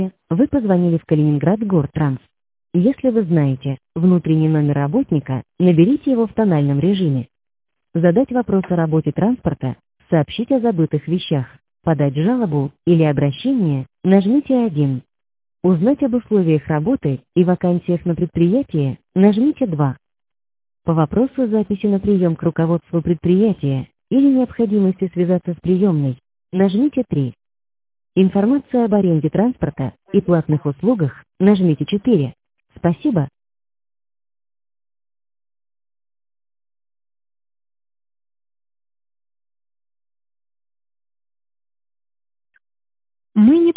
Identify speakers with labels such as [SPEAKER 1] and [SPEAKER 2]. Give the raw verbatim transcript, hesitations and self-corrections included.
[SPEAKER 1] Вы позвонили в Калининград Гортранс. Если вы знаете внутренний номер работника, наберите его в тональном режиме. Задать вопрос о работе транспорта, сообщить о забытых вещах, подать жалобу или обращение, нажмите один. Узнать об условиях работы и вакансиях на предприятии, нажмите два. По вопросу записи на прием к руководству предприятия или необходимости связаться с приемной, нажмите три. Информация об аренде транспорта и платных услугах, нажмите четыре. Спасибо. Мы не